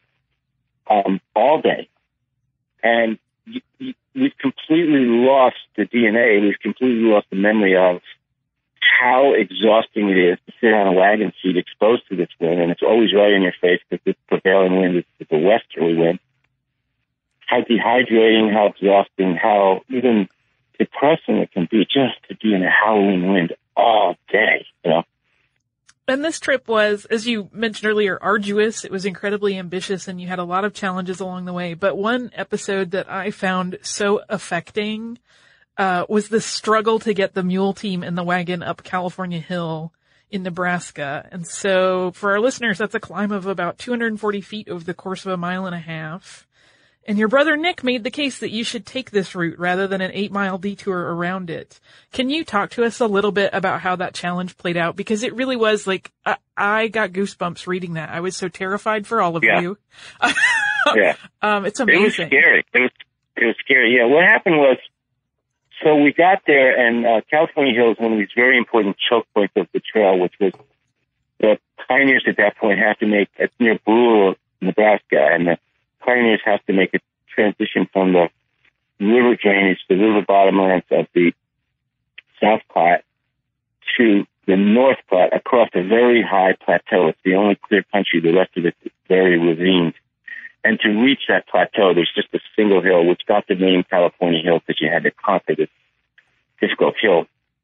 all day. And we've completely lost the DNA, we've completely lost the memory of how exhausting it is to sit on a wagon seat exposed to this wind, and it's always right in your face because this prevailing wind is a westerly wind. How dehydrating, how exhausting, how even depressing it can be just to be in a howling wind all day, you know? And this trip was, as you mentioned earlier, arduous. It was incredibly ambitious, and you had a lot of challenges along the way. But one episode that I found so affecting was the struggle to get the mule team and the wagon up California Hill in Nebraska. And so for our listeners, that's a climb of about 240 feet over the course of a mile and a half. And your brother Nick made the case that you should take this route rather than an 8-mile detour around it. Can you talk to us a little bit about how that challenge played out? Because it really was like, I got goosebumps reading that. I was so terrified for all of you. Yeah. It's amazing. It was scary. It was scary. Yeah. What happened was, so we got there, and California Hill is one of these very important choke points of the trail, which was the pioneers at that point have to make, it's near Brewer, Nebraska, and the pioneers have to make a transition from the river drainage, the river bottomlands of the South Platte to the North Platte across a very high plateau. It's the only clear country. The rest of it is very ravined. And to reach that plateau, there's just a single hill, which got the name California Hill because you had to conquer this difficult hill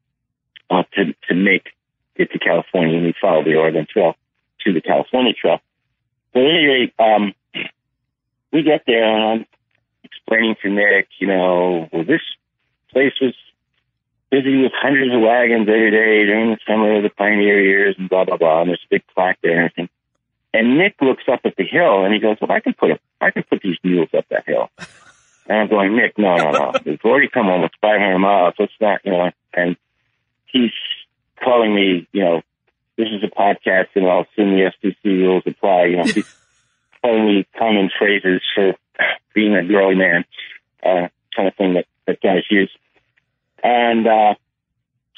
to make it to California. And we followed the Oregon Trail to the California Trail. So at any rate, we get there, and I'm explaining to Nick, you know, well, this place was busy with hundreds of wagons every day during the summer of the pioneer years and blah, blah, blah. And there's a big plaque there and everything. And Nick looks up at the hill, and he goes, well, I can put these mules up that hill. And I'm going, Nick, no. We've already come almost 500 miles. Let's not, you know. And he's calling me, you know, this is a podcast, and I'll assume the FCC rules apply. You know, he's calling me common phrases for being a girly man, kind of thing that guys use. And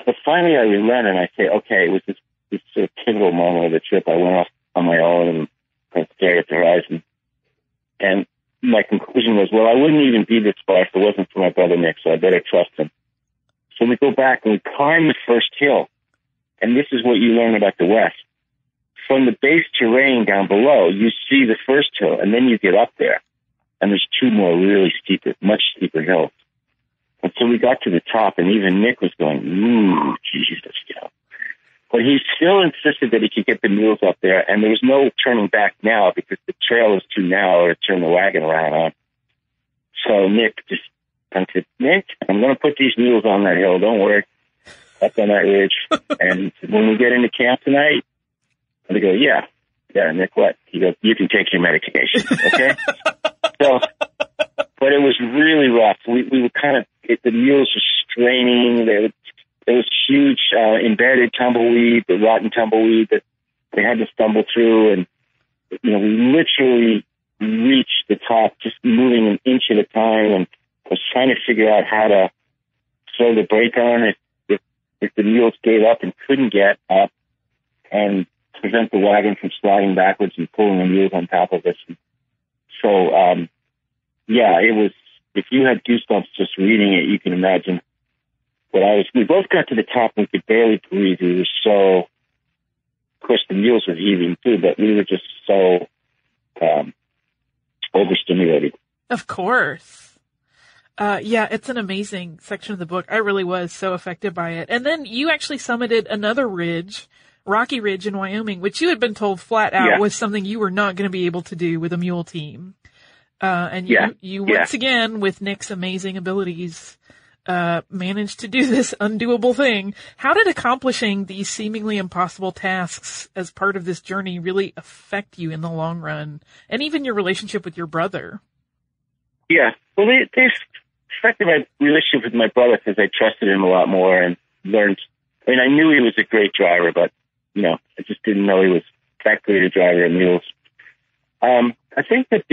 But finally I relent and I say, okay, it was this sort of pivotal moment of the trip. I went off on my own and stared at the horizon. And my conclusion was, well, I wouldn't even be this far if it wasn't for my brother Nick, so I better trust him. So we go back and we climb the first hill. And this is what you learn about the West. From the base terrain down below, you see the first hill, and then you get up there. And there's two more really steeper, much steeper hills. And so we got to the top, and even Nick was going, ooh, Jesus, you know. But he still insisted that he could get the mules up there, and there was no turning back now because the trail was too narrow to turn the wagon around on. So I said, Nick, I'm going to put these mules on that hill. Don't worry. Up on that ridge. And when we get into camp tonight, and I go, yeah, Nick, what? He goes, you can take your medication, okay? So, but it was really rough. We were kind of, the mules were straining. There was huge embedded tumbleweed, the rotten tumbleweed that they had to stumble through. And, you know, we literally reached the top just moving an inch at a time and was trying to figure out how to throw the brake on if the mules gave up and couldn't get up and prevent the wagon from sliding backwards and pulling the mules on top of us. So, it was, if you had goosebumps just reading it, you can imagine we both got to the top and we could barely breathe. We were so, of course the mules were heaving too, but we were just so, overstimulated. Of course. It's an amazing section of the book. I really was so affected by it. And then you actually summited another ridge, Rocky Ridge in Wyoming, which you had been told flat out was something you were not going to be able to do with a mule team. And you once again, with Nick's amazing abilities, managed to do this undoable thing. How did accomplishing these seemingly impossible tasks as part of this journey really affect you in the long run, and even your relationship with your brother? Yeah, well, they affected my relationship with my brother because I trusted him a lot more and learned. I mean, I knew he was a great driver, but you know, I just didn't know he was that great a driver of mules. I think the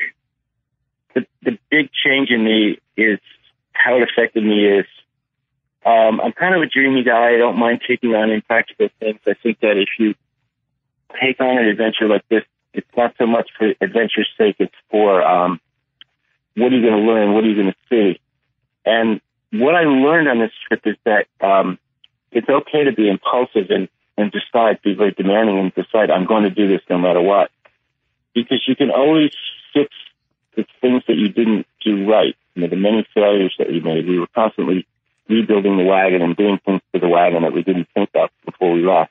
big change in me is how it affected me is, I'm kind of a dreamy guy. I don't mind taking on impractical things. I think that if you take on an adventure like this, it's not so much for adventure's sake. It's for, what are you going to learn? What are you going to see? And what I learned on this trip is that, it's okay to be impulsive and be very demanding and decide I'm going to do this no matter what. Because you can always fix the things that you didn't do right. You know, the many failures that we made. We were constantly rebuilding the wagon and doing things to the wagon that we didn't think of before we left.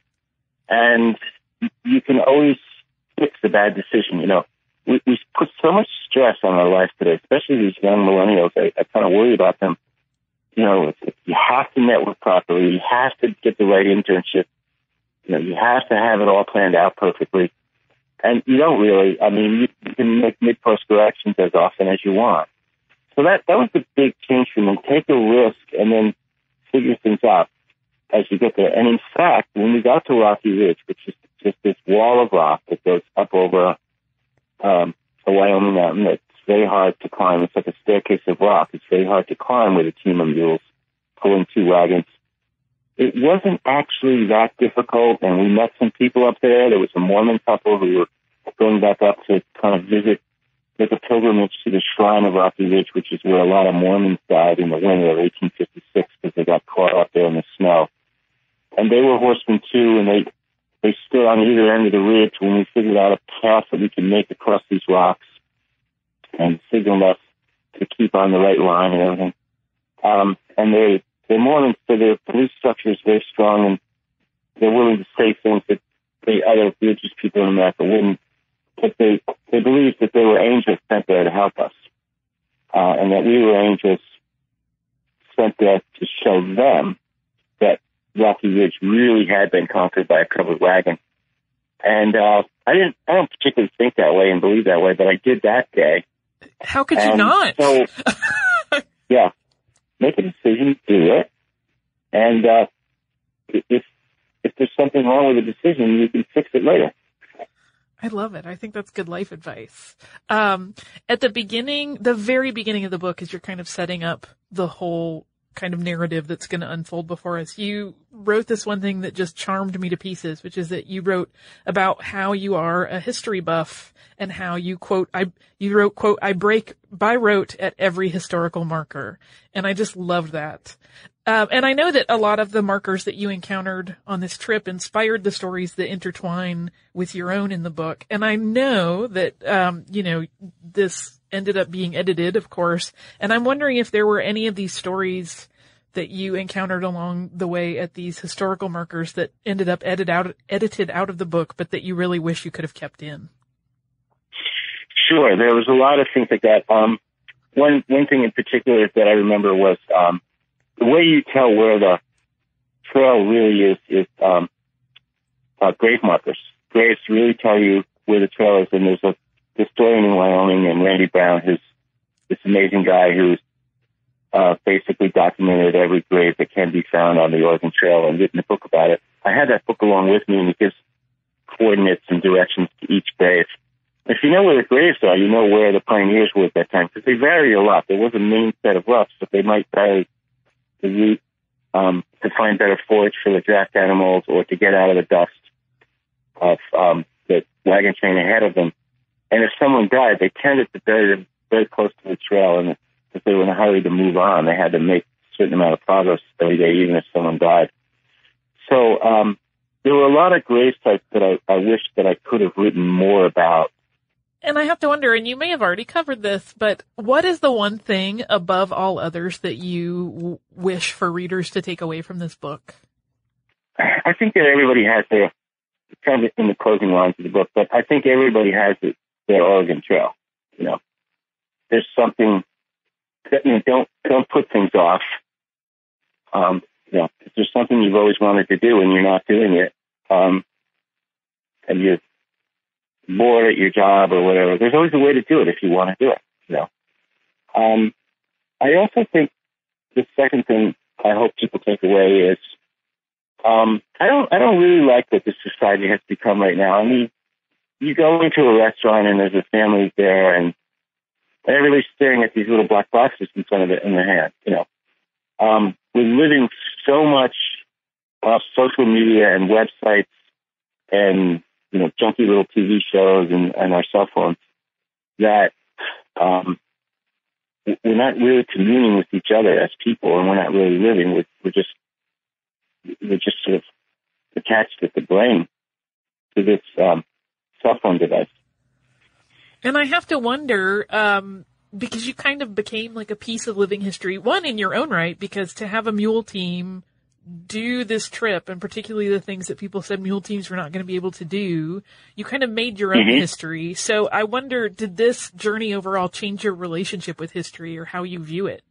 And you can always fix a bad decision. You know, we put so much stress on our life today, especially these young millennials. I kind of worry about them. You know, you have to network properly. You have to get the right internship. You know, you have to have it all planned out perfectly. And you don't really. I mean, you can make mid-course corrections as often as you want. So that was the big change for me. Take a risk and then figure things out as you get there. And in fact, when we got to Rocky Ridge, which is just this wall of rock that goes up over a Wyoming mountain that's very hard to climb. It's like a staircase of rock. It's very hard to climb with a team of mules pulling two wagons. It wasn't actually that difficult, and we met some people up there. There was a Mormon couple who were going back up to kind of visit, make a pilgrimage to the shrine of Rocky Ridge, which is where a lot of Mormons died in the winter of 1856 because they got caught up there in the snow. And they were horsemen too, and they stood on either end of the ridge when we figured out a path that we could make across these rocks and signaled us to keep on the right line and everything. And they're Mormons, so their belief structure is very strong, and they're willing to say things that the other religious people in America wouldn't. But they believed that they were angels sent there to help us, and that we were angels sent there to show them that Rocky Ridge really had been conquered by a covered wagon. And I don't particularly think that way and believe that way, but I did that day. How could you not? So, yeah, make a decision, do it, and if there's something wrong with the decision, you can fix it later. I love it. I think that's good life advice. At the very beginning of the book, as you're kind of setting up the whole kind of narrative that's going to unfold before us. You wrote this one thing that just charmed me to pieces, which is that you wrote about how you are a history buff and how you wrote, quote, I break by rote at every historical marker. And I just loved that. And I know that a lot of the markers that you encountered on this trip inspired the stories that intertwine with your own in the book. And I know that, this ended up being edited, of course. And I'm wondering if there were any of these stories that you encountered along the way at these historical markers that ended up edited out of the book, but that you really wish you could have kept in. Sure. There was a lot of things like that. One thing in particular that I remember was, the way you tell where the trail really is grave markers. Graves really tell you where the trail is, and there's a historian in Wyoming, and Randy Brown, who's this amazing guy who's basically documented every grave that can be found on the Oregon Trail and written a book about it. I had that book along with me, and it gives coordinates and directions to each grave. If you know where the graves are, you know where the pioneers were at that time, because they vary a lot. There was a main set of roughs, but they might vary the route to find better forage for the draft animals or to get out of the dust of the wagon train ahead of them. And if someone died, they tended to bury them very close to the trail, and if they were in a hurry to move on, they had to make a certain amount of progress every day, even if someone died. So there were a lot of grave sites that I wish that I could have written more about. And I have to wonder, and you may have already covered this, but what is the one thing above all others that you wish for readers to take away from this book? I think that everybody has their, kind of in the closing lines of the book, but I think everybody has their Oregon Trail. You know, there's something that, don't put things off. If there's something you've always wanted to do and you're not doing it, and you're bored at your job or whatever, there's always a way to do it if you want to do it. I also think the second thing I hope people take away is I don't really like what this society has become right now. I mean, you go into a restaurant and there's a family there and everybody's staring at these little black boxes in front of it in their hand. We're living so much off social media and websites and junky little TV shows and our cell phones that we're not really communing with each other as people, and we're not really living. We're just sort of attached at the brain to this cell phone device. And I have to wonder, because you kind of became like a piece of living history, one in your own right, because to have a mule team do this trip, and particularly the things that people said mule teams were not going to be able to do, you kind of made your own history. So I wonder, did this journey overall change your relationship with history or how you view it?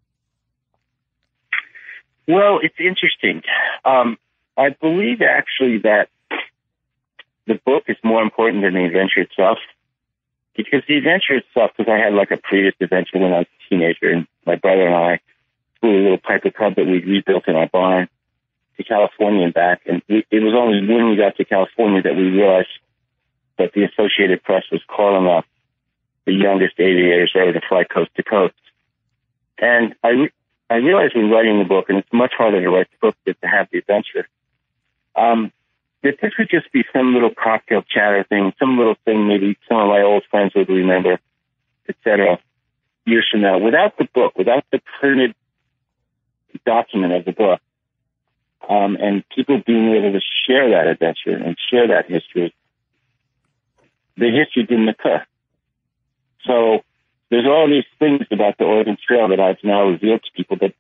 Well, it's interesting. I believe actually that the book is more important than the adventure itself, because the adventure itself, because I had like a previous adventure when I was a teenager, and my brother and I flew a little Piper Cub that we rebuilt in our barn to California and back. And it was only when we got to California that we realized that the Associated Press was calling up the youngest aviators ever to fly coast to coast. And I realized when writing the book, and it's much harder to write the book than to have the adventure, that this would just be some little cocktail chatter thing, some little thing maybe some of my old friends would remember, etc. years from now. Without the book, without the printed document of the book, and people being able to share that adventure and share that history, the history didn't occur. So there's all these things about the Oregon Trail that I've now revealed to people that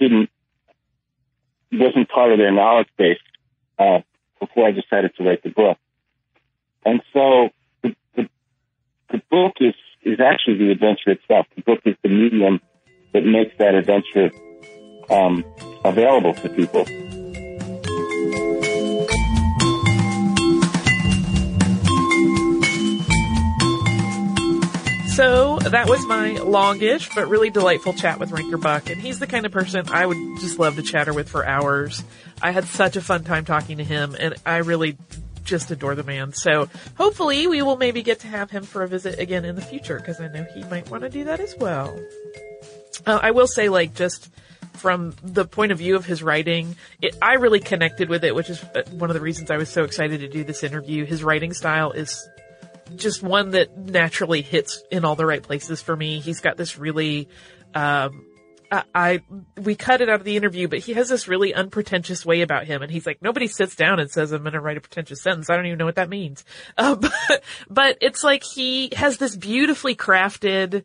wasn't part of their knowledge base before I decided to write the book. And so the book is actually the adventure itself. The book is the medium that makes that adventure available to people. So that was my longish but really delightful chat with Ranker Buck, and he's the kind of person I would just love to chatter with for hours. I had such a fun time talking to him, and I really just adore the man. So hopefully we will maybe get to have him for a visit again in the future, because I know he might want to do that as well. I will say, just from the point of view of his writing, I really connected with it, which is one of the reasons I was so excited to do this interview. His writing style is just one that naturally hits in all the right places for me. He's got this really, we cut it out of the interview, but he has this really unpretentious way about him. And he's like, nobody sits down and says, I'm going to write a pretentious sentence. I don't even know what that means. But it's like he has this beautifully crafted,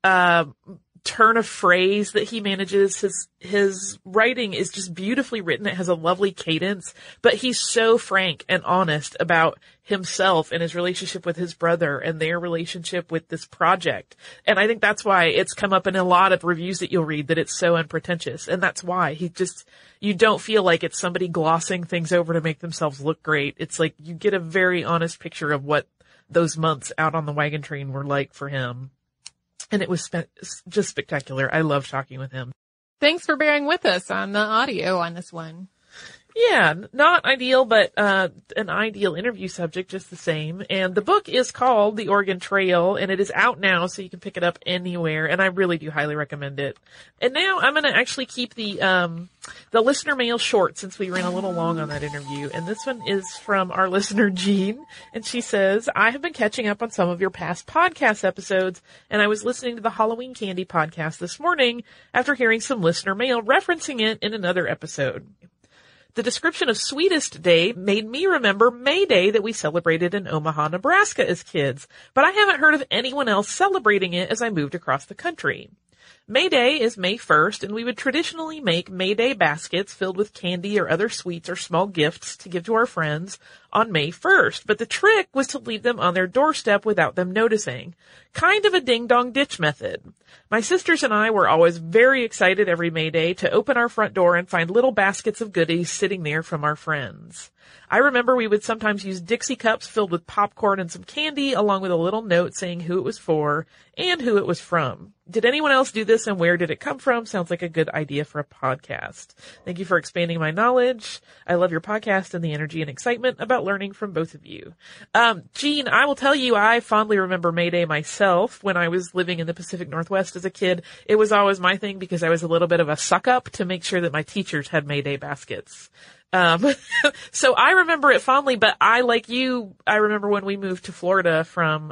turn of phrase that he manages. His writing is just beautifully written. It has a lovely cadence, but he's so frank and honest about himself and his relationship with his brother and their relationship with this project. And I think that's why it's come up in a lot of reviews that you'll read, that it's so unpretentious. And that's why you don't feel like it's somebody glossing things over to make themselves look great. It's like you get a very honest picture of what those months out on the wagon train were like for him. And it was just spectacular. I love talking with him. Thanks for bearing with us on the audio on this one. Yeah, not ideal, but an ideal interview subject just the same. And the book is called The Oregon Trail, and it is out now, so you can pick it up anywhere. And I really do highly recommend it. And now I'm going to actually keep the listener mail short, since we ran a little long on that interview. And this one is from our listener, Jean. And she says, I have been catching up on some of your past podcast episodes, and I was listening to the Halloween Candy podcast this morning after hearing some listener mail referencing it in another episode. The description of Sweetest Day made me remember May Day that we celebrated in Omaha, Nebraska as kids, but I haven't heard of anyone else celebrating it as I moved across the country. May Day is May 1st, and we would traditionally make May Day baskets filled with candy or other sweets or small gifts to give to our friends on May 1st, but the trick was to leave them on their doorstep without them noticing. Kind of a ding-dong ditch method. My sisters and I were always very excited every May Day to open our front door and find little baskets of goodies sitting there from our friends. I remember we would sometimes use Dixie cups filled with popcorn and some candy, along with a little note saying who it was for and who it was from. Did anyone else do this, and where did it come from? Sounds like a good idea for a podcast. Thank you for expanding my knowledge. I love your podcast and the energy and excitement about learning from both of you. Jean, I will tell you, I fondly remember May Day myself when I was living in the Pacific Northwest as a kid. It was always my thing because I was a little bit of a suck up to make sure that my teachers had May Day baskets. So I remember it fondly, but I, like you, I remember when we moved to Florida from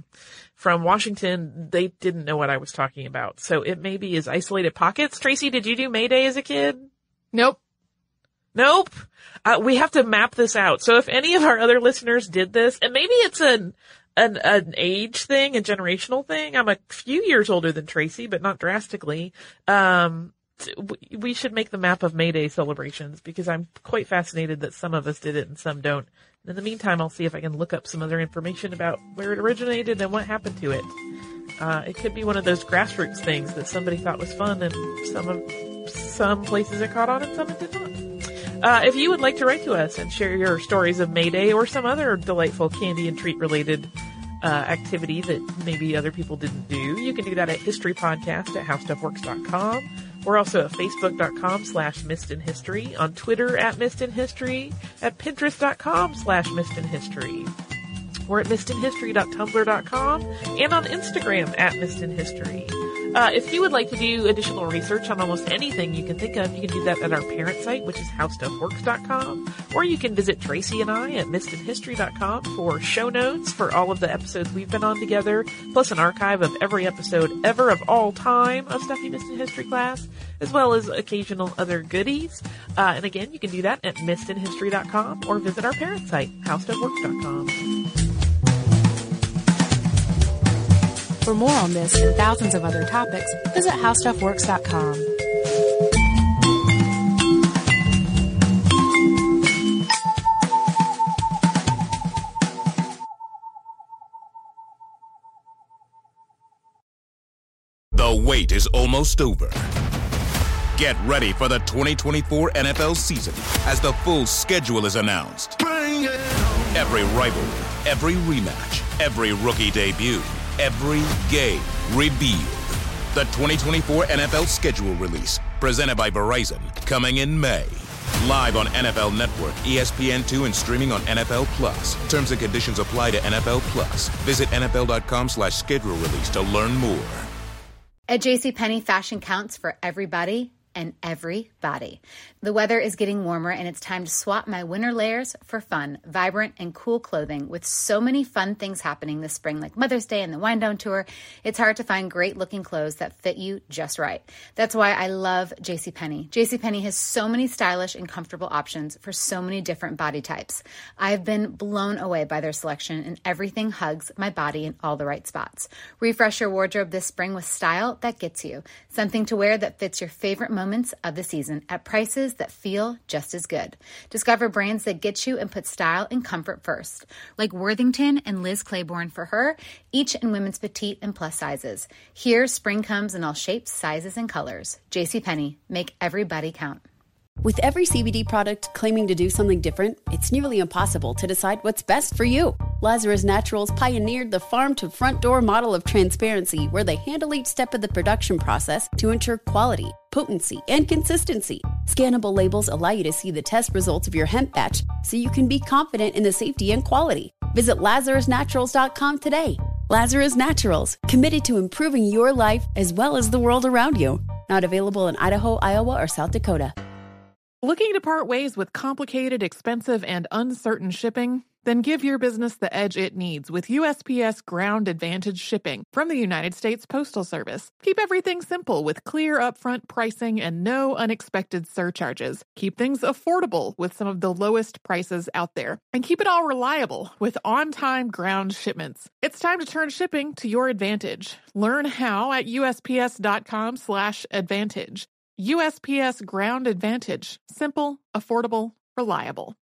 Washington, they didn't know what I was talking about. So it maybe is isolated pockets. Tracy, did you do May Day as a kid? Nope. We have to map this out. So if any of our other listeners did this, and maybe it's an age thing, a generational thing. I'm a few years older than Tracy, but not drastically. We should make the map of May Day celebrations, because I'm quite fascinated that some of us did it and some don't. In the meantime, I'll see if I can look up some other information about where it originated and what happened to it. It could be one of those grassroots things that somebody thought was fun, and some places it caught on and some it did not. If you would like to write to us and share your stories of May Day or some other delightful candy and treat related activity that maybe other people didn't do, you can do that at historypodcast@howstuffworks.com. We're also at facebook.com/missedinhistory, on Twitter @missedinhistory, at pinterest.com/missedinhistory. We're at missedinhistory.tumblr.com and on Instagram @missedinhistory. If you would like to do additional research on almost anything you can think of, you can do that at our parent site, which is howstuffworks.com, or you can visit Tracy and I at missedinhistory.com for show notes for all of the episodes we've been on together, plus an archive of every episode ever of all time of Stuff You Missed in History Class, as well as occasional other goodies. And again, you can do that at missedinhistory.com or visit our parent site, howstuffworks.com. For more on this and thousands of other topics, visit howstuffworks.com. The wait is almost over. Get ready for the 2024 NFL season as the full schedule is announced. Every rivalry, every rematch, every rookie debut, every game revealed. The 2024 NFL schedule release, presented by Verizon, coming in May. Live on NFL Network, ESPN2, and streaming on NFL Plus. Terms and conditions apply to NFL Plus. Visit NFL.com/schedule release to learn more. At JCPenney, fashion counts for everybody, and every body. The weather is getting warmer and it's time to swap my winter layers for fun, vibrant, and cool clothing. With so many fun things happening this spring, like Mother's Day and the Wind Down Tour, it's hard to find great looking clothes that fit you just right. That's why I love JCPenney. JCPenney has so many stylish and comfortable options for so many different body types. I've been blown away by their selection, and everything hugs my body in all the right spots. Refresh your wardrobe this spring with style that gets you. Something to wear that fits your favorite moments of the season at prices that feel just as good. Discover brands that get you and put style and comfort first, like Worthington and Liz Claiborne for her, each in women's petite and plus sizes. Here, spring comes in all shapes, sizes, and colors. JCPenney, make everybody count. With every CBD product claiming to do something different, it's nearly impossible to decide what's best for you. Lazarus Naturals pioneered the farm-to-front-door model of transparency, where they handle each step of the production process to ensure quality, potency, and consistency. Scannable labels allow you to see the test results of your hemp batch, so you can be confident in the safety and quality. Visit LazarusNaturals.com today. Lazarus Naturals, committed to improving your life as well as the world around you. Not available in Idaho, Iowa, or South Dakota. Looking to part ways with complicated, expensive, and uncertain shipping? Then give your business the edge it needs with USPS Ground Advantage shipping from the United States Postal Service. Keep everything simple with clear upfront pricing and no unexpected surcharges. Keep things affordable with some of the lowest prices out there. And keep it all reliable with on-time ground shipments. It's time to turn shipping to your advantage. Learn how at USPS.com/advantage. USPS Ground Advantage. Simple, affordable, reliable.